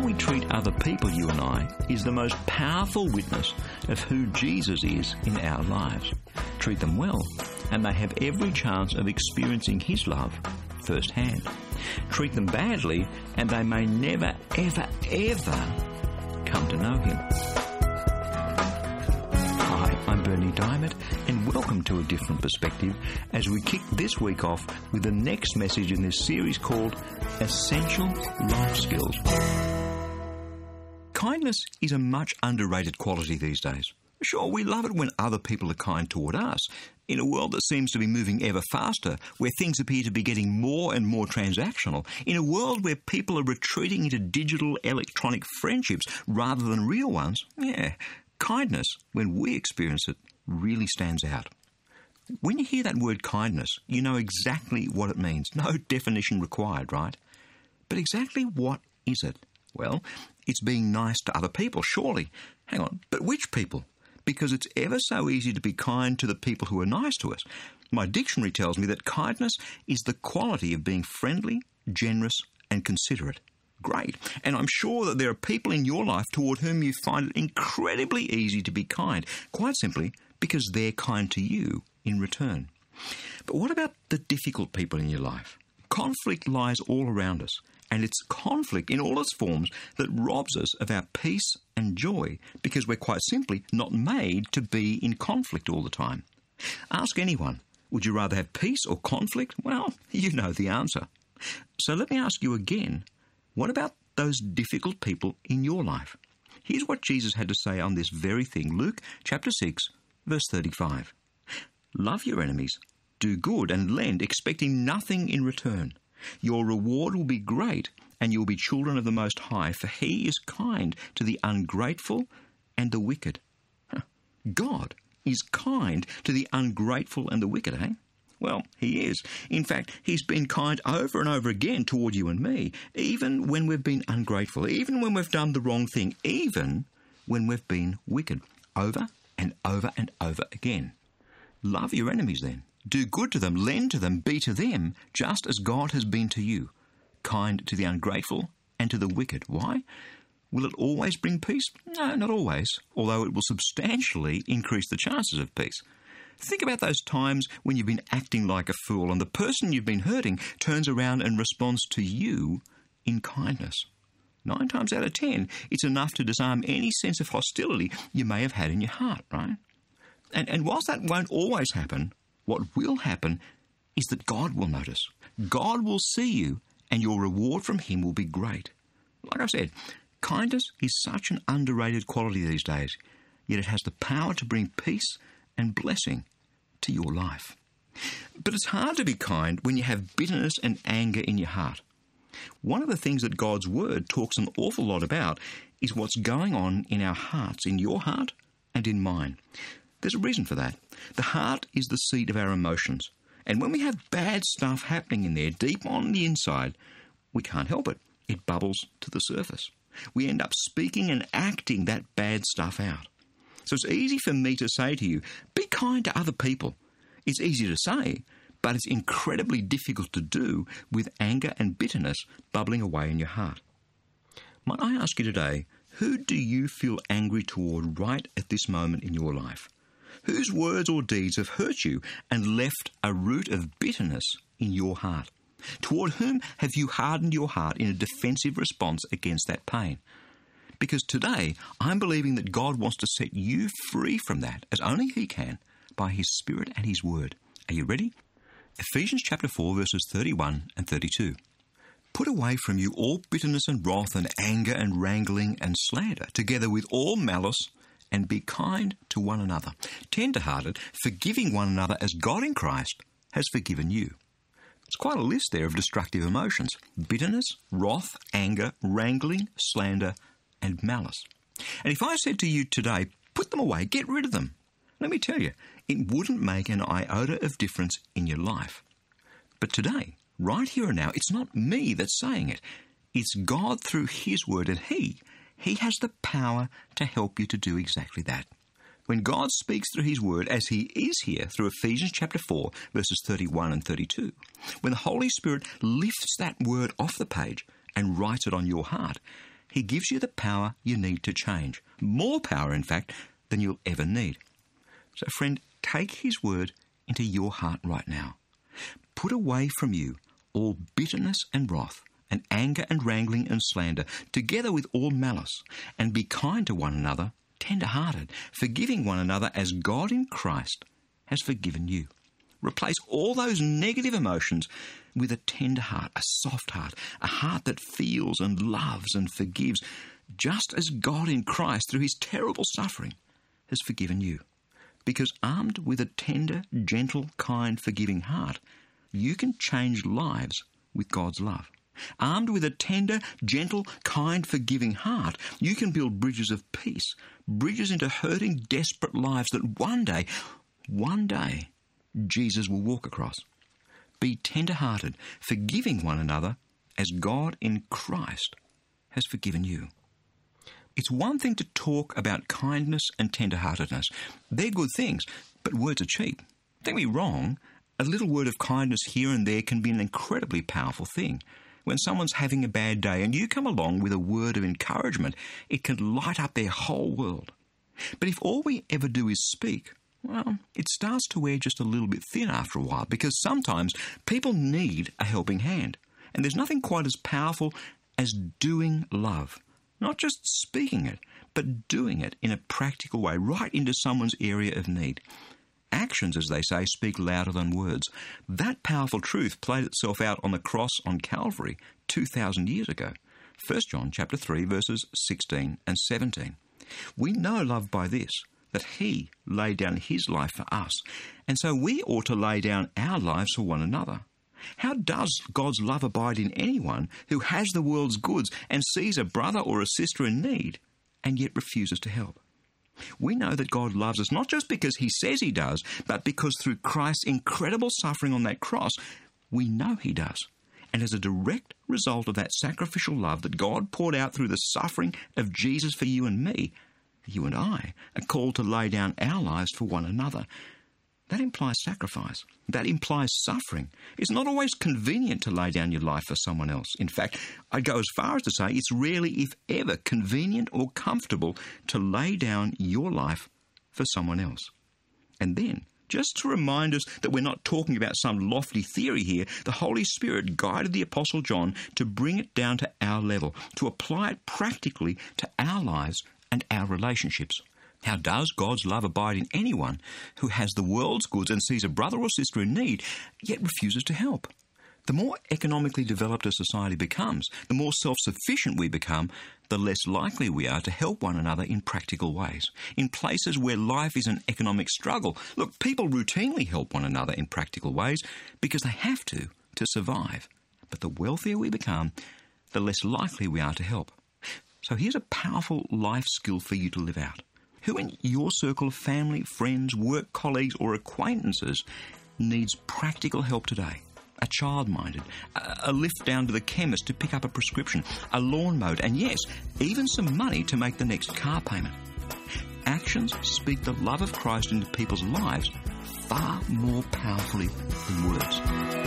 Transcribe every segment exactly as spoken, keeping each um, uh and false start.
we treat other people, you and I, is the most powerful witness of who Jesus is in our lives. Treat them well, and they have every chance of experiencing His love firsthand. Treat them badly, and they may never, ever, ever come to know Him. Hi, I'm Bernie Diamond, and welcome to A Different Perspective as we kick this week off with the next message in this series called Essential Life Skills. Kindness is a much underrated quality these days. Sure, we love it when other people are kind toward us. In a world that seems to be moving ever faster, where things appear to be getting more and more transactional, in a world where people are retreating into digital electronic friendships rather than real ones, yeah, kindness, when we experience it, really stands out. When you hear that word kindness, you know exactly what it means. No definition required, right? But exactly what is it? Well, it's being nice to other people, surely. Hang on, but which people? Because it's ever so easy to be kind to the people who are nice to us. My dictionary tells me that kindness is the quality of being friendly, generous, and considerate. Great. And I'm sure that there are people in your life toward whom you find it incredibly easy to be kind, quite simply because they're kind to you in return. But what about the difficult people in your life? Conflict lies all around us. And it's conflict in all its forms that robs us of our peace and joy because we're quite simply not made to be in conflict all the time. Ask anyone, would you rather have peace or conflict? Well, you know the answer. So let me ask you again, what about those difficult people in your life? Here's what Jesus had to say on this very thing. Luke chapter six, verse thirty-five. Love your enemies, do good and lend, expecting nothing in return. Your reward will be great, and you will be children of the Most High, for He is kind to the ungrateful and the wicked. Huh. God is kind to the ungrateful and the wicked, eh? Well, He is. In fact, He's been kind over and over again toward you and me, even when we've been ungrateful, even when we've done the wrong thing, even when we've been wicked, over and over and over again. Love your enemies then. Do good to them, lend to them, be to them, just as God has been to you, kind to the ungrateful and to the wicked. Why? Will it always bring peace? No, not always, although it will substantially increase the chances of peace. Think about those times when you've been acting like a fool and the person you've been hurting turns around and responds to you in kindness. Nine times out of ten, it's enough to disarm any sense of hostility you may have had in your heart, right? And, and whilst that won't always happen, what will happen is that God will notice. God will see you, and your reward from Him will be great. Like I said, kindness is such an underrated quality these days, yet it has the power to bring peace and blessing to your life. But it's hard to be kind when you have bitterness and anger in your heart. One of the things that God's Word talks an awful lot about is what's going on in our hearts, in your heart and in mine. There's a reason for that. The heart is the seat of our emotions. And when we have bad stuff happening in there, deep on the inside, we can't help it. It bubbles to the surface. We end up speaking and acting that bad stuff out. So it's easy for me to say to you, be kind to other people. It's easy to say, but it's incredibly difficult to do with anger and bitterness bubbling away in your heart. Might I ask you today, who do you feel angry toward right at this moment in your life? Whose words or deeds have hurt you and left a root of bitterness in your heart? Toward whom have you hardened your heart in a defensive response against that pain? Because today, I'm believing that God wants to set you free from that, as only He can, by His Spirit and His Word. Are you ready? Ephesians chapter four, verses thirty-one and thirty-two. Put away from you all bitterness and wrath and anger and wrangling and slander, together with all malice, and be kind to one another, tender-hearted, forgiving one another as God in Christ has forgiven you. It's quite a list there of destructive emotions. Bitterness, wrath, anger, wrangling, slander, and malice. And if I said to you today, put them away, get rid of them, let me tell you, it wouldn't make an iota of difference in your life. But today, right here and now, it's not me that's saying it. It's God through His Word, and He He has the power to help you to do exactly that. When God speaks through His Word, as He is here through Ephesians chapter four, verses thirty-one and thirty-two, when the Holy Spirit lifts that word off the page and writes it on your heart, He gives you the power you need to change. More power, in fact, than you'll ever need. So, friend, take his word into your heart right now. Put away from you all bitterness and wrath, and anger and wrangling and slander, together with all malice, and be kind to one another, tender-hearted, forgiving one another as God in Christ has forgiven you. Replace all those negative emotions with a tender heart, a soft heart, a heart that feels and loves and forgives, just as God in Christ, through his terrible suffering, has forgiven you. Because armed with a tender, gentle, kind, forgiving heart, you can change lives with God's love. Armed with a tender, gentle, kind, forgiving heart, you can build bridges of peace, bridges into hurting, desperate lives that one day, one day, Jesus will walk across. Be tender-hearted, forgiving one another as God in Christ has forgiven you. It's one thing to talk about kindness and tender-heartedness. They're good things, but words are cheap. Don't get me wrong, a little word of kindness here and there can be an incredibly powerful thing. When someone's having a bad day and you come along with a word of encouragement, it can light up their whole world. But if all we ever do is speak, well, it starts to wear just a little bit thin after a while, because sometimes people need a helping hand. And there's nothing quite as powerful as doing love. Not just speaking it, but doing it in a practical way, right into someone's area of need. Actions, as they say, speak louder than words. That powerful truth played itself out on the cross on Calvary two thousand years ago. First John chapter three, verses sixteen and seventeen. We know love by this, that he laid down his life for us, and so we ought to lay down our lives for one another. How does God's love abide in anyone who has the world's goods and sees a brother or a sister in need and yet refuses to help? We know that God loves us not just because he says he does, but because through Christ's incredible suffering on that cross, we know he does. And as a direct result of that sacrificial love that God poured out through the suffering of Jesus for you and me, you and I are called to lay down our lives for one another. That implies sacrifice. That implies suffering. It's not always convenient to lay down your life for someone else. In fact, I'd go as far as to say it's rarely, if ever, convenient or comfortable to lay down your life for someone else. And then, just to remind us that we're not talking about some lofty theory here, the Holy Spirit guided the Apostle John to bring it down to our level, to apply it practically to our lives and our relationships. How does God's love abide in anyone who has the world's goods and sees a brother or sister in need, yet refuses to help? The more economically developed a society becomes, the more self-sufficient we become, the less likely we are to help one another in practical ways. In places where life is an economic struggle, look, people routinely help one another in practical ways because they have to, to survive. But the wealthier we become, the less likely we are to help. So here's a powerful life skill for you to live out. Who in your circle of family, friends, work colleagues or acquaintances needs practical help today? A child minded, a lift down to the chemist to pick up a prescription, a lawn mowed, and yes, even some money to make the next car payment. Actions speak the love of Christ into people's lives far more powerfully than words.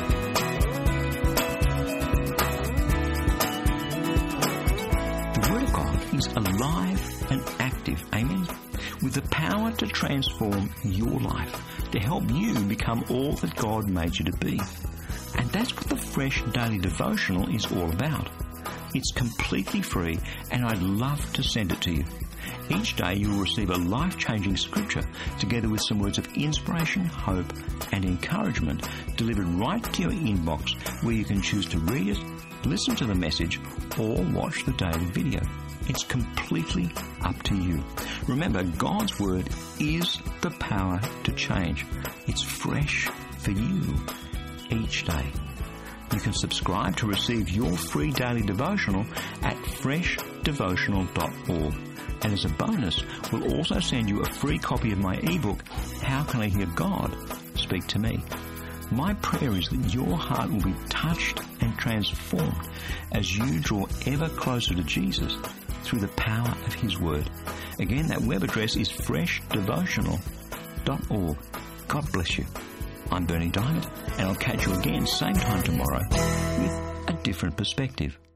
The Word of God is alive and active, amen, with the power to transform your life, to help you become all that God made you to be. And that's what the Fresh Daily Devotional is all about. It's completely free, and I'd love to send it to you. Each day you'll receive a life-changing scripture together with some words of inspiration, hope and encouragement delivered right to your inbox, where you can choose to read it, listen to the message or watch the daily video. It's completely up to you. Remember, God's Word is the power to change. It's fresh for you each day. You can subscribe to receive your free daily devotional at fresh devotional dot org. And as a bonus, we'll also send you a free copy of my ebook, How Can I Hear God Speak to Me? My prayer is that your heart will be touched and transformed as you draw ever closer to Jesus through the power of His Word. Again, that web address is fresh devotional dot org. God bless you. I'm Bernie Diamond, and I'll catch you again same time tomorrow with a different perspective.